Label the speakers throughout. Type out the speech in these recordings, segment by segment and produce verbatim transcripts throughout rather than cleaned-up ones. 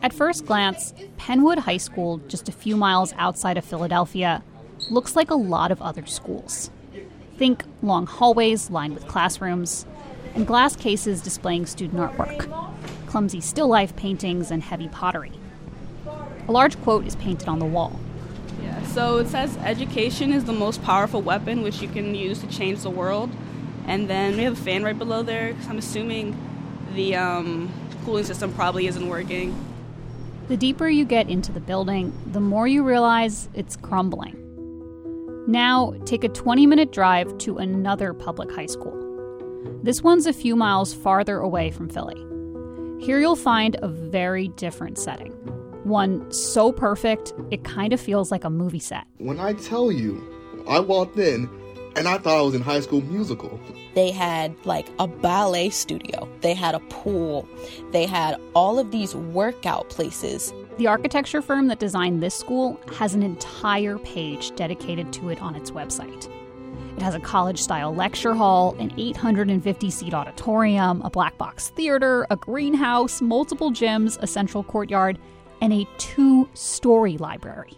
Speaker 1: At first glance, Penwood High School, just a few miles outside of Philadelphia, looks like a lot of other schools. Think long hallways lined with classrooms, and glass cases displaying student artwork, clumsy still life paintings, and heavy pottery. A large quote is painted on the wall.
Speaker 2: Yeah, so it says, "Education is the most powerful weapon which you can use to change the world." And then we have a fan right below there, because I'm assuming the um, cooling system probably isn't working.
Speaker 1: The deeper you get into the building, the more you realize it's crumbling. Now, take a twenty-minute drive to another public high school. This one's a few miles farther away from Philly. Here you'll find a very different setting. One so perfect, it kind of feels like a movie set.
Speaker 3: When I tell you, I walked in and I thought I was in High School Musical.
Speaker 4: They had like a ballet studio. They had a pool. They had all of these workout places.
Speaker 1: The architecture firm that designed this school has an entire page dedicated to it on its website. It has a college-style lecture hall, an eight hundred fifty seat auditorium, a black box theater, a greenhouse, multiple gyms, a central courtyard, and a two-story library.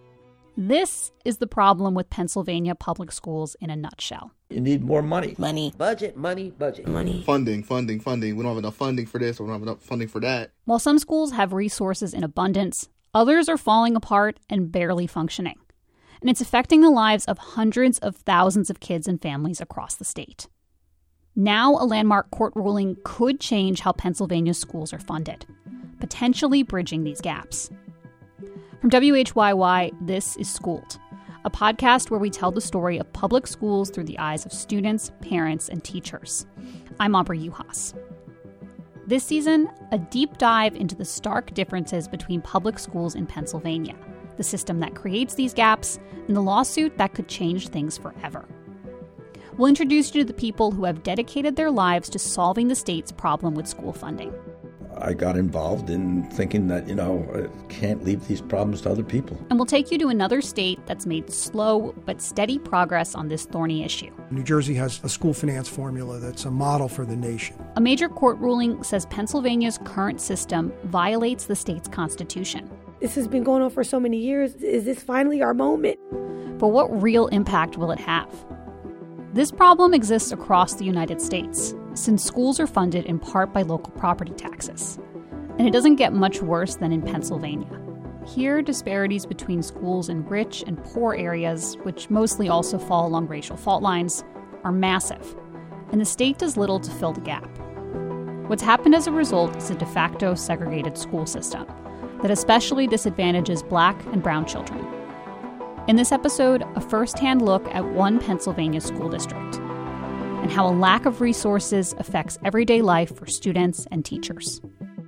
Speaker 1: This is the problem with Pennsylvania public schools in a nutshell.
Speaker 5: You need more money.
Speaker 4: Money.
Speaker 5: Budget, money, budget.
Speaker 4: Money.
Speaker 3: Funding, funding, funding. We don't have enough funding for this, or we don't have enough funding for that.
Speaker 1: While some schools have resources in abundance, others are falling apart and barely functioning. And it's affecting the lives of hundreds of thousands of kids and families across the state. Now, a landmark court ruling could change how Pennsylvania's schools are funded, potentially bridging these gaps. From W H Y Y, this is Schooled, a podcast where we tell the story of public schools through the eyes of students, parents, and teachers. I'm Aubrey Juhas. This season, a deep dive into the stark differences between public schools in Pennsylvania, the system that creates these gaps, and the lawsuit that could change things forever. We'll introduce you to the people who have dedicated their lives to solving the state's problem with school funding.
Speaker 5: I got involved in thinking that, you know, I can't leave these problems to other people.
Speaker 1: And we'll take you to another state that's made slow but steady progress on this thorny issue.
Speaker 6: New Jersey has a school finance formula that's a model for the nation.
Speaker 1: A major court ruling says Pennsylvania's current system violates the state's constitution.
Speaker 7: This has been going on for so many years. Is this finally our moment?
Speaker 1: But what real impact will it have? This problem exists across the United States, since schools are funded in part by local property taxes. And it doesn't get much worse than in Pennsylvania. Here, disparities between schools in rich and poor areas, which mostly also fall along racial fault lines, are massive, and the state does little to fill the gap. What's happened as a result is a de facto segregated school system that especially disadvantages Black and brown children. In this episode, a first-hand look at one Pennsylvania school district and how a lack of resources affects everyday life for students and teachers.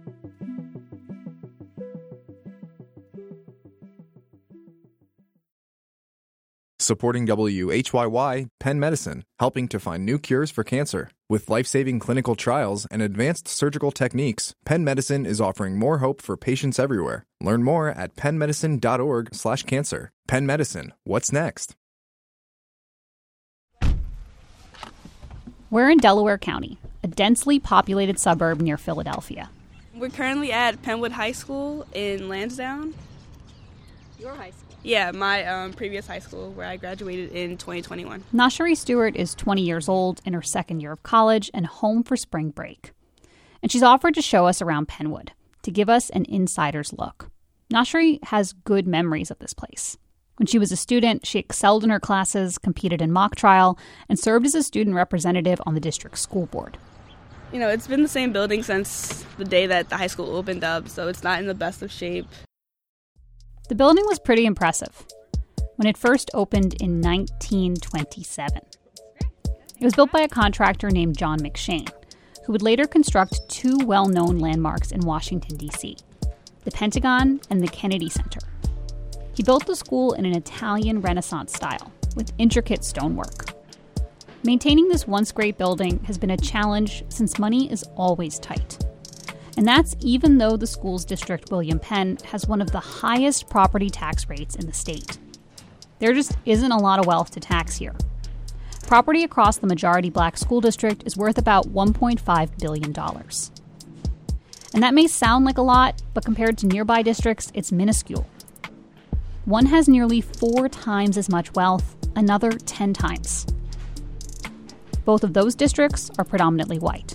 Speaker 8: Supporting W H Y Y, Penn Medicine, helping to find new cures for cancer. With life-saving clinical trials and advanced surgical techniques, Penn Medicine is offering more hope for patients everywhere. Learn more at pennmedicine.org slash cancer. Penn Medicine, what's next?
Speaker 1: We're in Delaware County, a densely populated suburb near Philadelphia.
Speaker 2: We're currently at Penwood High School in Lansdowne.
Speaker 1: Your high school?
Speaker 2: Yeah, my um, previous high school where I graduated in twenty twenty-one.
Speaker 1: Nashari Stewart is twenty years old, in her second year of college, and home for spring break. And she's offered to show us around Penwood, to give us an insider's look. Nashari has good memories of this place. When she was a student, she excelled in her classes, competed in mock trial, and served as a student representative on the district school board.
Speaker 2: You know, it's been the same building since the day that the high school opened up, so it's not in the best of shape.
Speaker 1: The building was pretty impressive when it first opened in nineteen twenty-seven. It was built by a contractor named John McShane, who would later construct two well-known landmarks in Washington, D C, the Pentagon and the Kennedy Center. He built the school in an Italian Renaissance style, with intricate stonework. Maintaining this once great building has been a challenge since money is always tight. And that's even though the school's district, William Penn, has one of the highest property tax rates in the state. There just isn't a lot of wealth to tax here. Property across the majority Black school district is worth about one point five billion dollars. And that may sound like a lot, but compared to nearby districts, it's minuscule. One has nearly four times as much wealth, another ten times. Both of those districts are predominantly white.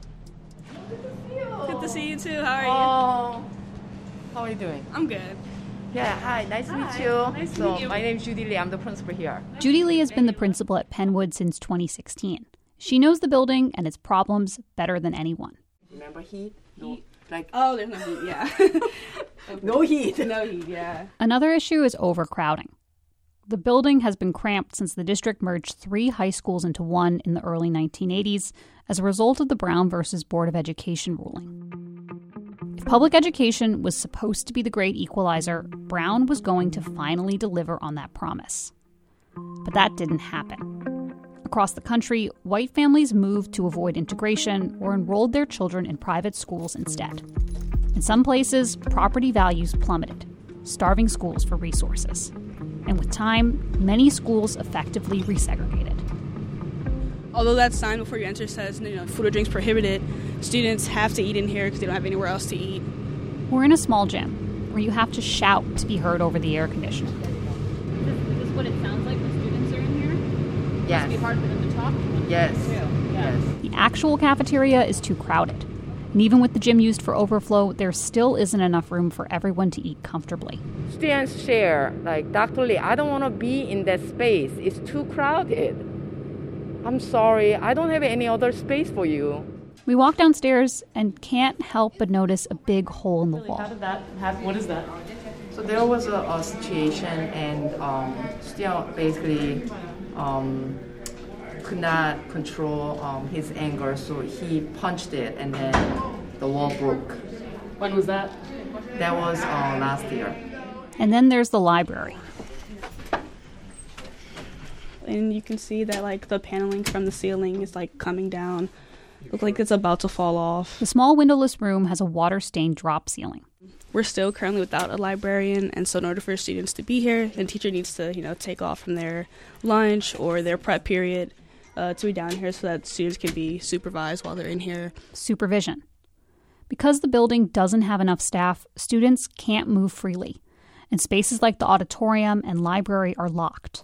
Speaker 2: Good to see you too. How are you?
Speaker 9: Oh, how are you doing?
Speaker 2: I'm good.
Speaker 9: Yeah, hi, nice to
Speaker 2: Hi,
Speaker 9: meet you.
Speaker 2: nice to
Speaker 9: so,
Speaker 2: meet you.
Speaker 9: my name is Judy Lee. I'm the principal here.
Speaker 1: Judy Lee has been the principal at Penwood since twenty sixteen. She knows the building and its problems better than anyone.
Speaker 9: Remember heat? No, like
Speaker 2: Oh, there's no heat, yeah.
Speaker 9: no heat.
Speaker 2: No heat, yeah.
Speaker 1: Another issue is overcrowding. The building has been cramped since the district merged three high schools into one in the early nineteen eighties as a result of the Brown versus Board of Education ruling. If public education was supposed to be the great equalizer, Brown was going to finally deliver on that promise. But that didn't happen. Across the country, white families moved to avoid integration or enrolled their children in private schools instead. In some places, property values plummeted, starving schools for resources. And with time, many schools effectively resegregated.
Speaker 2: Although that sign before you enter says, you know, food or drinks prohibited, students have to eat in here because they don't have anywhere else to eat.
Speaker 1: We're in a small gym where you have to shout to be heard over the air conditioner. Is this what it sounds like when students are in here?
Speaker 9: Yes.
Speaker 1: It must be hard for them to talk.
Speaker 9: Yes.
Speaker 1: Yeah.
Speaker 9: Yes.
Speaker 1: The actual cafeteria is too crowded. And even with the gym used for overflow, there still isn't enough room for everyone to eat comfortably.
Speaker 9: Students share, like, Doctor Lee, I don't want to be in that space. It's too crowded. I'm sorry, I don't have any other space for you.
Speaker 1: We walk downstairs and can't help but notice a big hole in the wall.
Speaker 9: How did that happen? What is that? So there was a, a situation, and um, student basically um, could not control um, his anger, so he punched it, and then the wall broke.
Speaker 10: When was that?
Speaker 9: That was uh, last year.
Speaker 1: And then there's the library.
Speaker 2: And you can see that, like, the paneling from the ceiling is, like, coming down. Looks like it's about to fall off.
Speaker 1: The small windowless room has a water-stained drop ceiling.
Speaker 2: We're still currently without a librarian, and so in order for students to be here, the teacher needs to, you know, take off from their lunch or their prep period uh, to be down here so that students can be supervised while they're in here.
Speaker 1: Supervision. Because the building doesn't have enough staff, students can't move freely, and spaces like the auditorium and library are locked.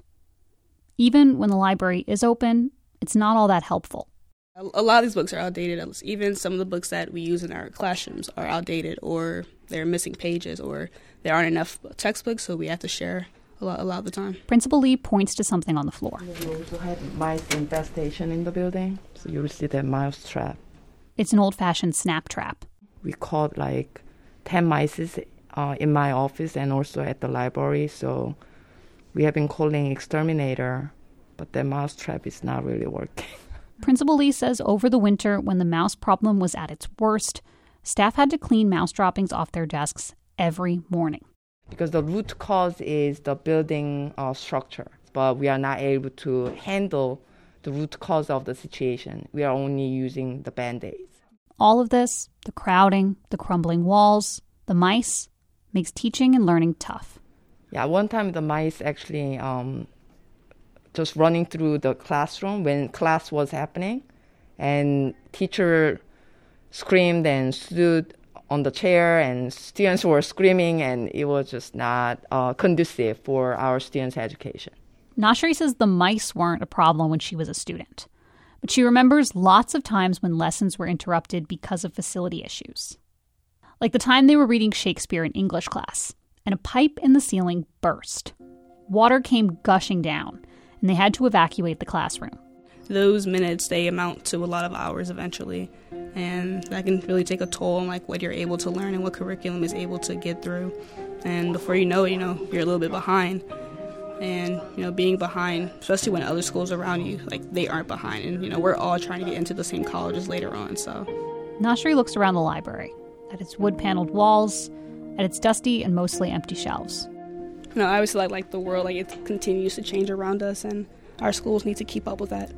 Speaker 1: Even when the library is open, it's not all that helpful.
Speaker 2: A lot of these books are outdated. Even some of the books that we use in our classrooms are outdated, or they're missing pages, or there aren't enough textbooks, so we have to share a lot, a lot of the time.
Speaker 1: Principal Lee points to something on the floor.
Speaker 9: We also had mice infestation in the building, so you will see that mouse trap.
Speaker 1: It's an old-fashioned snap trap.
Speaker 9: We caught like ten mice uh, in my office and also at the library, so we have been calling exterminator, but the mouse trap is not really working.
Speaker 1: Principal Lee says over the winter, when the mouse problem was at its worst, staff had to clean mouse droppings off their desks every morning.
Speaker 9: Because the root cause is the building uh, structure, but we are not able to handle the root cause of the situation. We are only using the Band-Aids.
Speaker 1: All of this, the crowding, the crumbling walls, the mice, makes teaching and learning tough.
Speaker 9: Yeah, one time the mice actually um, just running through the classroom when class was happening, and teacher screamed and stood on the chair, and students were screaming, and it was just not uh, conducive for our students' education.
Speaker 1: Nashri says the mice weren't a problem when she was a student, but she remembers lots of times when lessons were interrupted because of facility issues. Like the time they were reading Shakespeare in English class, and a pipe in the ceiling burst. Water came gushing down, and they had to evacuate the classroom.
Speaker 2: Those minutes, they amount to a lot of hours eventually, and that can really take a toll on like what you're able to learn and what curriculum is able to get through. And before you know it, you know, you're a little bit behind. And, you know, being behind, especially when other schools around you, like, they aren't behind. And, you know, we're all trying to get into the same colleges later on, so.
Speaker 1: Nashri looks around the library, at its wood-paneled walls, at its dusty and mostly empty shelves.
Speaker 2: You know, I always feel like, like the world, like, it continues to change around us, and our schools need to keep up with that.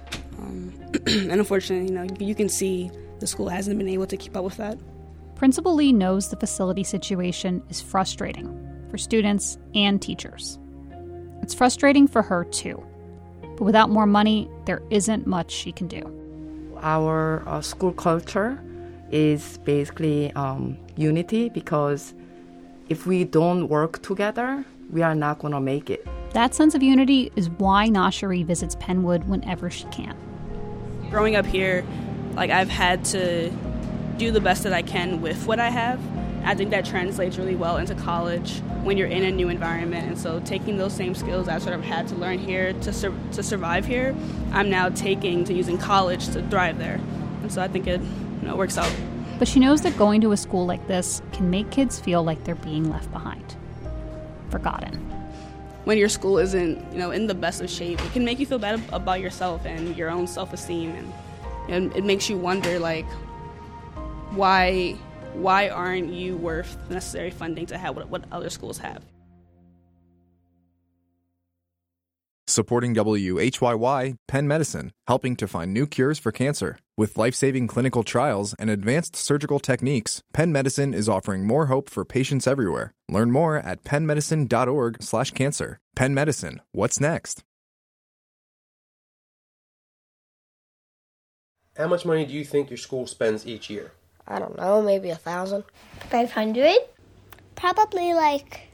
Speaker 2: Um, and unfortunately, you know, you can see the school hasn't been able to keep up with that.
Speaker 1: Principal Lee knows the facility situation is frustrating for students and teachers. It's frustrating for her, too. But without more money, there isn't much she can do.
Speaker 9: Our uh, school culture is basically um, unity, because if we don't work together, we are not going to make it.
Speaker 1: That sense of unity is why Nashari visits Penwood whenever she can.
Speaker 2: Growing up here, like I've had to do the best that I can with what I have. I think that translates really well into college when you're in a new environment. And so taking those same skills I sort of had to learn here to sur- to survive here, I'm now taking to using college to thrive there. And so I think it, you know, works out.
Speaker 1: But she knows that going to a school like this can make kids feel like they're being left behind, forgotten.
Speaker 2: When your school isn't, you know, in the best of shape, it can make you feel bad about yourself and your own self-esteem. And, and it makes you wonder, like, why... Why aren't you worth the necessary funding to have what, what other schools have?
Speaker 8: Supporting W H Y Y, Penn Medicine, helping to find new cures for cancer. With life-saving clinical trials and advanced surgical techniques, Penn Medicine is offering more hope for patients everywhere. Learn more at pennmedicine.org slash cancer. Penn Medicine, what's next?
Speaker 10: How much money do you think your school spends each year?
Speaker 11: I don't know, maybe a thousand.
Speaker 12: Five hundred? Probably like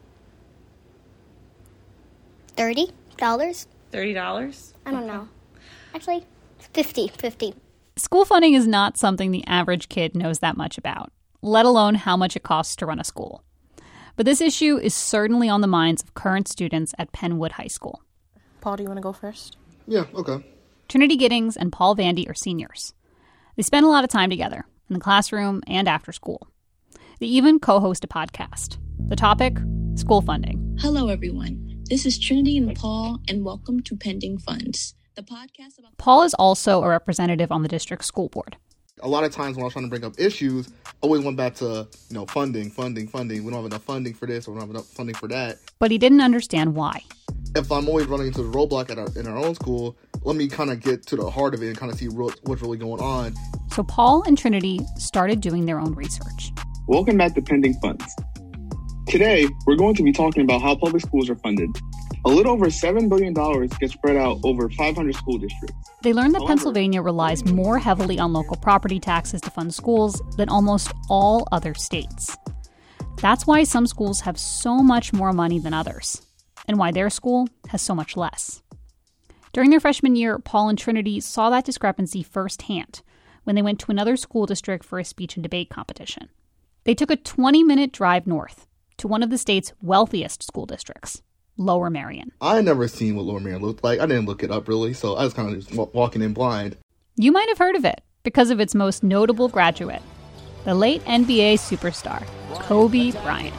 Speaker 12: thirty dollars.
Speaker 13: Thirty dollars?
Speaker 12: I don't know. Actually, fifty, fifty.
Speaker 1: School funding is not something the average kid knows that much about, let alone how much it costs to run a school. But this issue is certainly on the minds of current students at Penwood High School.
Speaker 4: Paul, do you want to go first?
Speaker 3: Yeah, okay.
Speaker 1: Trinity Giddings and Paul Vandy are seniors. They spend a lot of time together, in the classroom and after school. They even co-host a podcast. The topic, school funding.
Speaker 14: Hello, everyone. This is Trinity and Paul, and welcome to Pending Funds, the podcast about...
Speaker 1: Paul is also a representative on the district school board.
Speaker 3: A lot of times when I was trying to bring up issues, I always went back to, you know, funding, funding, funding. We don't have enough funding for this, or we don't have enough funding for that.
Speaker 1: But he didn't understand why.
Speaker 3: If I'm always running into the roadblock at our, in our own school, let me kind of get to the heart of it and kind of see real, what's really going on.
Speaker 1: So Paul and Trinity started doing their own research.
Speaker 15: Welcome back to Pending Funds. Today, we're going to be talking about how public schools are funded. A little over seven billion dollars gets spread out over five hundred school districts.
Speaker 1: They learned that
Speaker 15: However,
Speaker 1: Pennsylvania relies more heavily on local property taxes to fund schools than almost all other states. That's why some schools have so much more money than others, and why their school has so much less. During their freshman year, Paul and Trinity saw that discrepancy firsthand when they went to another school district for a speech and debate competition. They took a twenty-minute drive north to one of the state's wealthiest school districts, Lower Merion.
Speaker 3: I had never seen what Lower Merion looked like. I didn't look it up, really, so I was kind of just w- walking in blind.
Speaker 1: You might have heard of it because of its most notable graduate, the late N B A superstar, Kobe Bryant.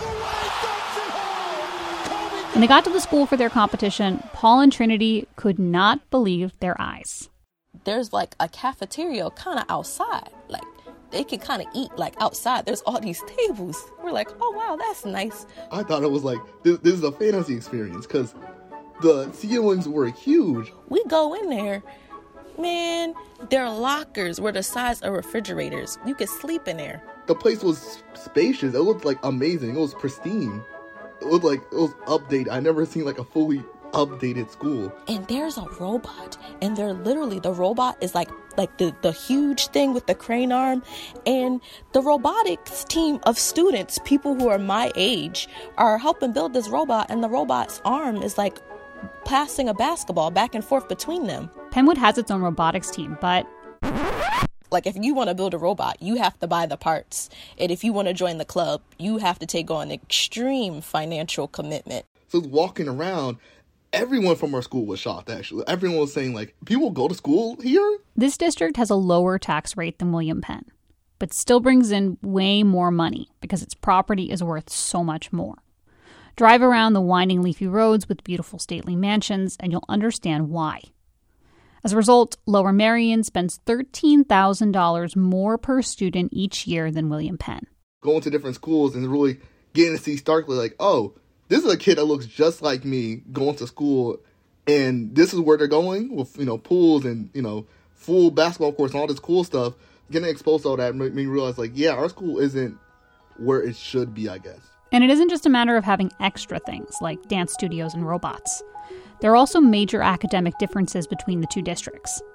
Speaker 1: When they got to the school for their competition, Paul and Trinity could not believe their eyes.
Speaker 4: There's like a cafeteria kind of outside. Like they can kind of eat like outside. There's all these tables. We're like, oh, wow, that's nice.
Speaker 3: I thought it was like, this, this is a fantasy experience because the ceilings were huge.
Speaker 4: We go in there, man, there are lockers were the size of refrigerators. You could sleep in there.
Speaker 3: The place was spacious. It looked like amazing. It was pristine. It looked like it was updated. I never seen like a fully updated school.
Speaker 4: And there's a robot, and they're literally, the robot is like like the, the huge thing with the crane arm, and the robotics team of students, people who are my age, are helping build this robot, and the robot's arm is like passing a basketball back and forth between them.
Speaker 1: Penwood has its own robotics team, but
Speaker 4: like if you want to build a robot, you have to buy the parts. And if you want to join the club, you have to take on extreme financial commitment.
Speaker 3: So walking around, everyone from our school was shocked, actually. Everyone was saying, like, people go to school here?
Speaker 1: This district has a lower tax rate than William Penn, but still brings in way more money because its property is worth so much more. Drive around the winding leafy roads with beautiful stately mansions, and you'll understand why. As a result, Lower Merion spends thirteen thousand dollars more per student each year than William Penn.
Speaker 3: Going to different schools and really getting to see starkly, like, oh, this is a kid that looks just like me going to school, and this is where they're going with, you know, pools and, you know, full basketball courts and all this cool stuff. Getting exposed to all that made me realize, like, yeah, our school isn't where it should be, I guess.
Speaker 1: And it isn't just a matter of having extra things like dance studios and robots. There are also major academic differences between the two districts.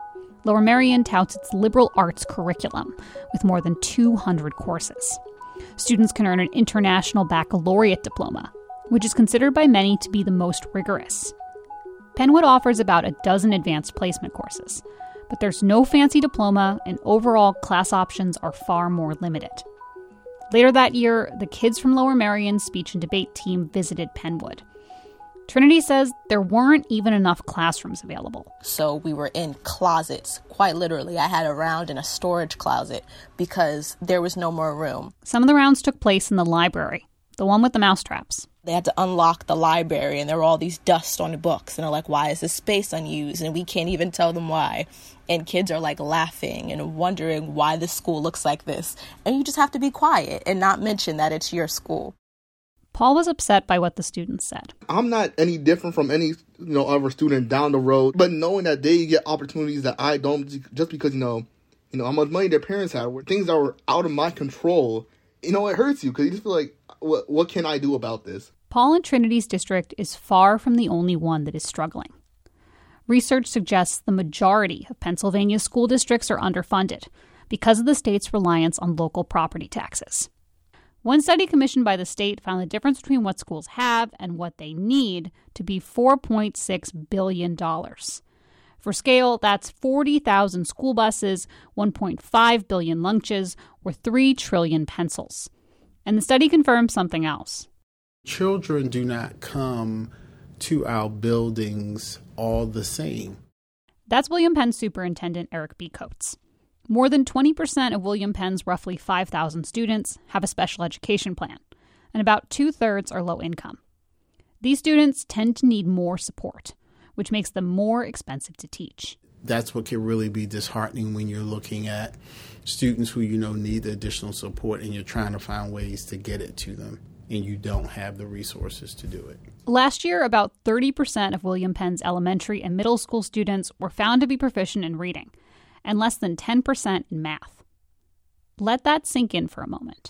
Speaker 1: Lower Merion touts its liberal arts curriculum with more than two hundred courses. Students can earn an international baccalaureate diploma, which is considered by many to be the most rigorous. Penwood offers about a dozen advanced placement courses, but there's no fancy diploma, and overall class options are far more limited. Later that year, the kids from Lower Merion's speech and debate team visited Penwood. Trinity says there weren't even enough classrooms available.
Speaker 4: So we were in closets, quite literally. I had a round in a storage closet because there was no more room.
Speaker 1: Some of the rounds took place in the library, the one with the mousetraps.
Speaker 4: They had to unlock the library, and there were all these dust on the books. And they're like, why is this space unused? And we can't even tell them why. And kids are like laughing and wondering why this school looks like this. And you just have to be quiet and not mention that it's your school.
Speaker 1: Paul was upset by what the students said.
Speaker 3: I'm not any different from any, you know, other student down the road, but knowing that they get opportunities that I don't, just because, you know, you know, how much money their parents have, were things that were out of my control, you know, it hurts you because you just feel like, what, what can I do about this?
Speaker 1: Paul and Trinity's district is far from the only one that is struggling. Research suggests the majority of Pennsylvania's school districts are underfunded because of the state's reliance on local property taxes. One study commissioned by the state found the difference between what schools have and what they need to be four point six billion dollars. For scale, that's forty thousand school buses, one point five billion lunches, or three trillion pencils. And the study confirmed something else.
Speaker 13: Children do not come to our buildings all the same.
Speaker 1: That's William Penn's superintendent, Eric B. Coates. More than twenty percent of William Penn's roughly five thousand students have a special education plan, and about two-thirds are low income. These students tend to need more support, which makes them more expensive to teach.
Speaker 13: That's what can really be disheartening when you're looking at students who you know need the additional support and you're trying to find ways to get it to them, and you don't have the resources to do it.
Speaker 1: Last year, about thirty percent of William Penn's elementary and middle school students were found to be proficient in reading, and less than ten percent in math. Let that sink in for a moment.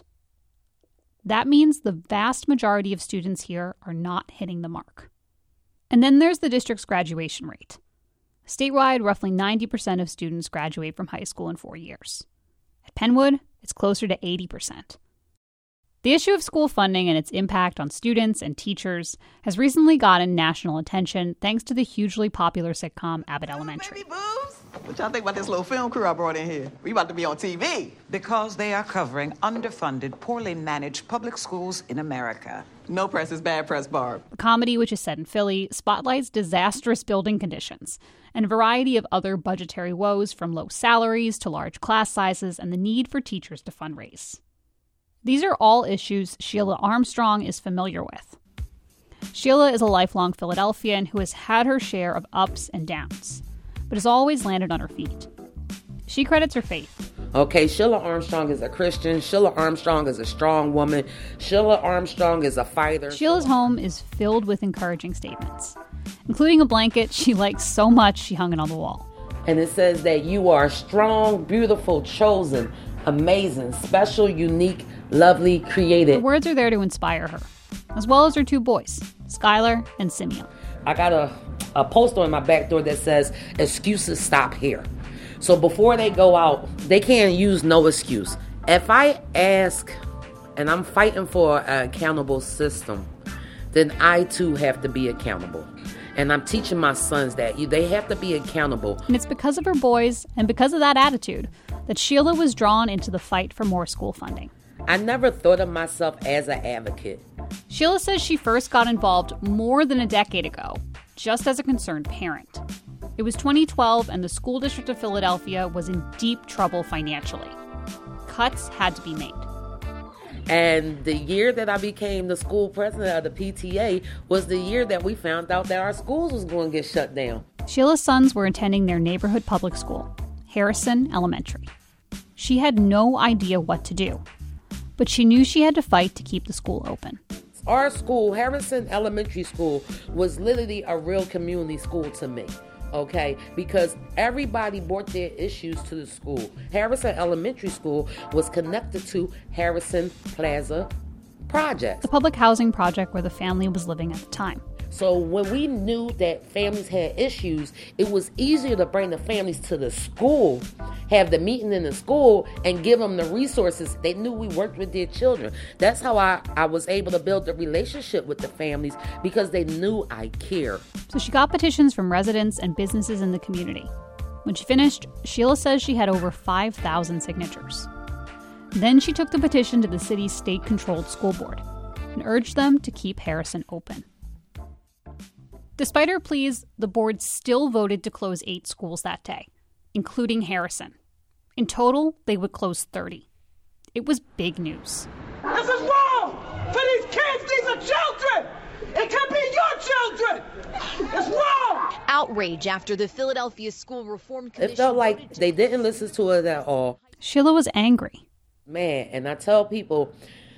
Speaker 1: That means the vast majority of students here are not hitting the mark. And then there's the district's graduation rate. Statewide, roughly ninety percent of students graduate from high school in four years. At Penwood, it's closer to eighty percent. The issue of school funding and its impact on students and teachers has recently gotten national attention thanks to the hugely popular sitcom Abbott Elementary.
Speaker 16: What y'all think about this little film crew I brought in here? We about to be on T V.
Speaker 17: Because they are covering underfunded, poorly managed public schools in America.
Speaker 16: No press is bad press, Barb.
Speaker 1: The comedy, which is set in Philly, spotlights disastrous building conditions and a variety of other budgetary woes, from low salaries to large class sizes and the need for teachers to fundraise. These are all issues Sheila Armstrong is familiar with. Sheila is a lifelong Philadelphian who has had her share of ups and downs, but has always landed on her feet. She credits her faith.
Speaker 18: Okay, Sheila Armstrong is a Christian. Sheila Armstrong is a strong woman. Sheila Armstrong is a fighter.
Speaker 1: Sheila's home is filled with encouraging statements, including a blanket she likes so much she hung it on the wall.
Speaker 18: And it says that you are strong, beautiful, chosen, amazing, special, unique, lovely, created.
Speaker 1: The words are there to inspire her, as well as her two boys, Skylar and Simeon.
Speaker 18: I got a, a poster on my back door that says, excuses stop here. So before they go out, they can't use no excuse. If I ask, and I'm fighting for an accountable system, then I too have to be accountable. And I'm teaching my sons that you, they have to be accountable.
Speaker 1: And it's because of her boys and because of that attitude that Sheila was drawn into the fight for more school funding.
Speaker 18: I never thought of myself as an advocate.
Speaker 1: Sheila says she first got involved more than a decade ago, just as a concerned parent. It was twenty twelve, and the school district of Philadelphia was in deep trouble financially. Cuts had to be made.
Speaker 18: And the year that I became the school president of the P T A was the year that we found out that our schools was going to get shut down.
Speaker 1: Sheila's sons were attending their neighborhood public school, Harrison Elementary. She had no idea what to do, but she knew she had to fight to keep the school open.
Speaker 18: Our school, Harrison Elementary School, was literally a real community school to me. Okay, because everybody brought their issues to the school. Harrison Elementary School was connected to Harrison Plaza Project,
Speaker 1: the public housing project where the family was living at the time.
Speaker 18: So when we knew that families had issues, it was easier to bring the families to the school, have the meeting in the school, and give them the resources. They knew we worked with their children. That's how I, I was able to build a relationship with the families, because they knew I care.
Speaker 1: So she got petitions from residents and businesses in the community. When she finished, Sheila says she had over five thousand signatures. Then she took the petition to the city's state-controlled school board and urged them to keep Harrison open. Despite her pleas, the board still voted to close eight schools that day, including Harrison. In total, they would close thirty. It was big news.
Speaker 19: This is wrong for these kids. These are children. It could be your children. It's wrong.
Speaker 20: Outrage after the Philadelphia School Reform Commission.
Speaker 18: It felt like they didn't listen to us at all.
Speaker 1: Sheila was angry.
Speaker 18: Man, and I tell people,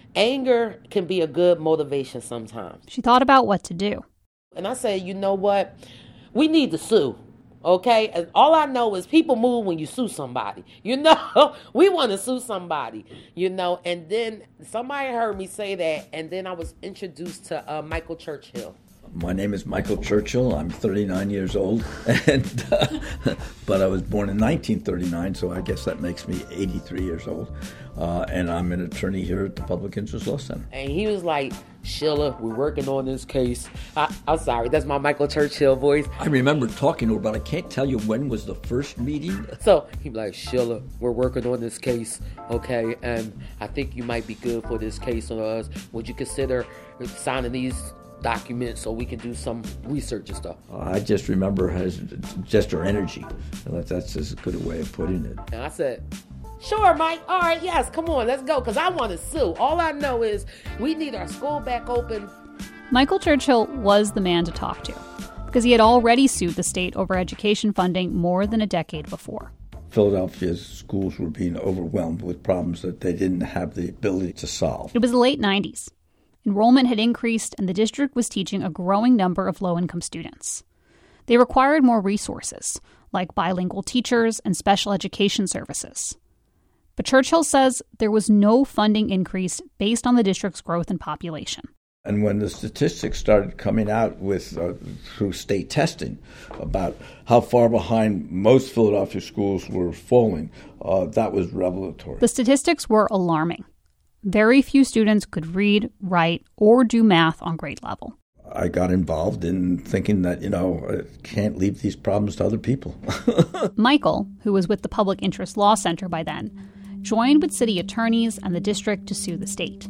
Speaker 18: anger can be a good motivation sometimes.
Speaker 1: She thought about what to do.
Speaker 18: And I said, you know what? We need to sue, okay? And all I know is people move when you sue somebody. You know, we want to sue somebody, you know. And then somebody heard me say that, and then I was introduced to uh, Michael Churchill.
Speaker 5: My name is Michael Churchill. I'm thirty-nine years old, and uh, but I was born in nineteen thirty-nine, so I guess that makes me eighty-three years old. Uh, and I'm an attorney here at the Public Interest Law Center.
Speaker 18: And he was like, Sheila, we're working on this case. I, I'm sorry, that's my Michael Churchill voice.
Speaker 5: I remember talking to her, but I can't tell you when was the first meeting.
Speaker 18: So he'd be like, Sheila, we're working on this case, okay? And I think you might be good for this case on us. Would you consider signing these documents so we can do some research and stuff?
Speaker 5: I just remember her, just her energy. That's as good a way of putting it.
Speaker 18: And I said, sure, Mike. All right, yes, come on, let's go, because I want to sue. All I know is we need our school back open.
Speaker 1: Michael Churchill was the man to talk to, because he had already sued the state over education funding more than a decade before.
Speaker 5: Philadelphia's schools were being overwhelmed with problems that they didn't have the ability to solve.
Speaker 1: It was the late nineties. Enrollment had increased, and the district was teaching a growing number of low-income students. They required more resources, like bilingual teachers and special education services. But Churchill says there was no funding increase based on the district's growth in population.
Speaker 5: And when the statistics started coming out with uh, through state testing about how far behind most Philadelphia schools were falling, uh, that was revelatory.
Speaker 1: The statistics were alarming. Very few students could read, write, or do math on grade level.
Speaker 5: I got involved in thinking that, you know, I can't leave these problems to other people.
Speaker 1: Michael, who was with the Public Interest Law Center by then, joined with city attorneys and the district to sue the state.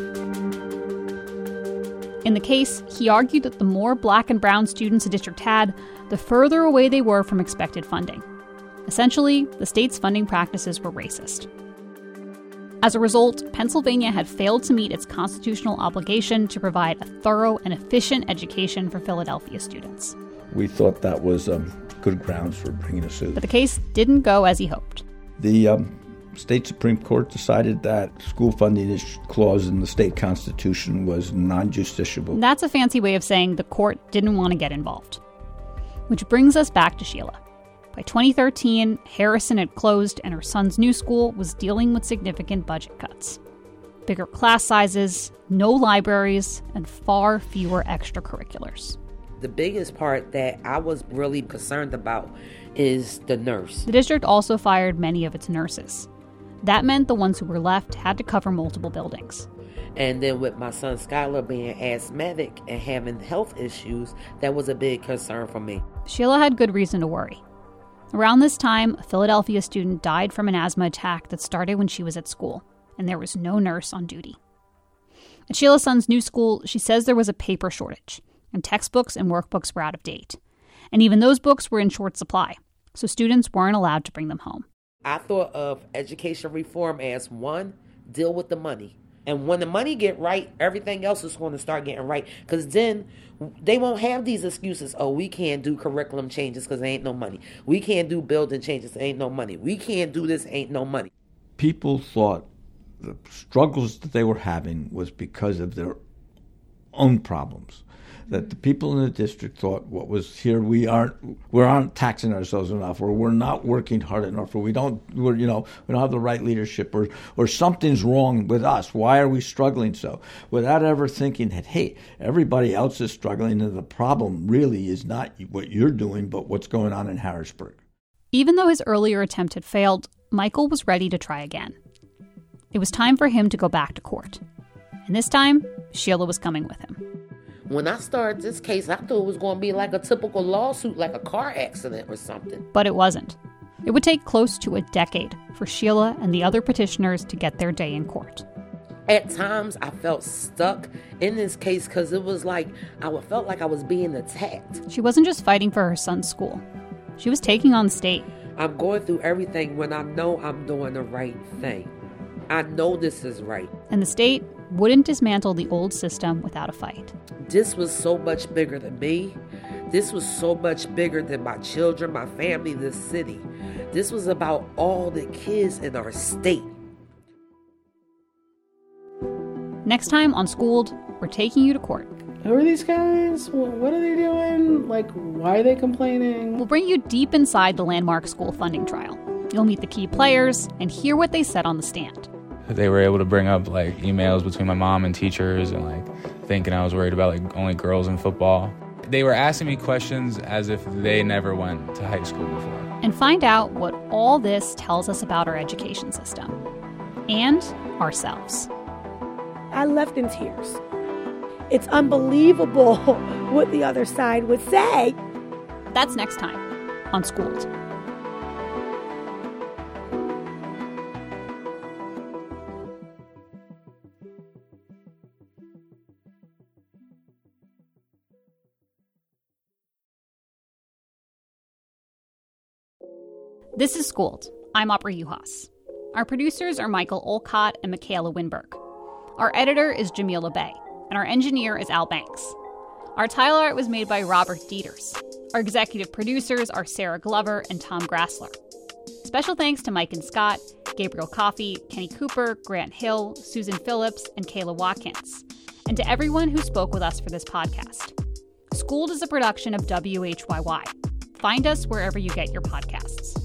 Speaker 1: In the case, he argued that the more black and brown students the district had, the further away they were from expected funding. Essentially, the state's funding practices were racist. As a result, Pennsylvania had failed to meet its constitutional obligation to provide a thorough and efficient education for Philadelphia students.
Speaker 5: We thought that was um, good grounds for bringing a suit.
Speaker 1: But the case didn't go as he hoped.
Speaker 5: The um, state Supreme Court decided that school funding clause in the state constitution was non-justiciable.
Speaker 1: That's a fancy way of saying the court didn't want to get involved. Which brings us back to Sheila. By twenty thirteen, Harrison had closed and her son's new school was dealing with significant budget cuts. Bigger class sizes, no libraries, and far fewer extracurriculars.
Speaker 18: The biggest part that I was really concerned about is the nurse.
Speaker 1: The district also fired many of its nurses. That meant the ones who were left had to cover multiple buildings.
Speaker 18: And then with my son Skylar being asthmatic and having health issues, that was a big concern for me.
Speaker 1: Sheila had good reason to worry. Around this time, a Philadelphia student died from an asthma attack that started when she was at school, and there was no nurse on duty. At Sheila's son's new school, she says there was a paper shortage, and textbooks and workbooks were out of date. And even those books were in short supply, so students weren't allowed to bring them home.
Speaker 18: I thought of education reform as, one, deal with the money. And when the money get right, everything else is going to start getting right. Because then they won't have these excuses. Oh, we can't do curriculum changes because there ain't no money. We can't do building changes. There ain't no money. We can't do this. Ain't no money.
Speaker 5: People thought the struggles that they were having was because of their own problems. That the people in the district thought what was here, we aren't we aren't taxing ourselves enough, or we're not working hard enough, or we don't we're you know we don't have the right leadership, or or something's wrong with us. Why are we struggling so? Without ever thinking that, hey, everybody else is struggling, and the problem really is not what you're doing, but what's going on in Harrisburg.
Speaker 1: Even though his earlier attempt had failed, Michael was ready to try again. It was time for him to go back to court. And this time, Sheila was coming with him.
Speaker 18: When I started this case, I thought it was going to be like a typical lawsuit, like a car accident or something.
Speaker 1: But it wasn't. It would take close to a decade for Sheila and the other petitioners to get their day in court.
Speaker 18: At times, I felt stuck in this case because it was like I felt like I was being attacked.
Speaker 1: She wasn't just fighting for her son's school. She was taking on the state.
Speaker 18: I'm going through everything when I know I'm doing the right thing. I know this is right.
Speaker 1: And the state wouldn't dismantle the old system without a fight.
Speaker 18: This was so much bigger than me. This was so much bigger than my children, my family, this city. This was about all the kids in our state.
Speaker 1: Next time on Schooled, we're taking you to court.
Speaker 21: Who are these guys? What are they doing? Like, why are they complaining?
Speaker 1: We'll bring you deep inside the landmark school funding trial. You'll meet the key players and hear what they said on the stand.
Speaker 22: They were able to bring up like emails between my mom and teachers and like thinking I was worried about like only girls in football. They were asking me questions as if they never went to high school before.
Speaker 1: And find out what all this tells us about our education system and ourselves.
Speaker 7: I left in tears. It's unbelievable what the other side would say.
Speaker 1: That's next time on Schooled. This is Schooled. I'm Aubrey Juhas. Our producers are Michael Olcott and Michaela Winberg. Our editor is Jamila Bay, and our engineer is Al Banks. Our title art was made by Robert Dieters. Our executive producers are Sarah Glover and Tom Grassler. Special thanks to Mike and Scott, Gabriel Coffey, Kenny Cooper, Grant Hill, Susan Phillips, and Kayla Watkins, and to everyone who spoke with us for this podcast. Schooled is a production of W H Y Y. Find us wherever you get your podcasts.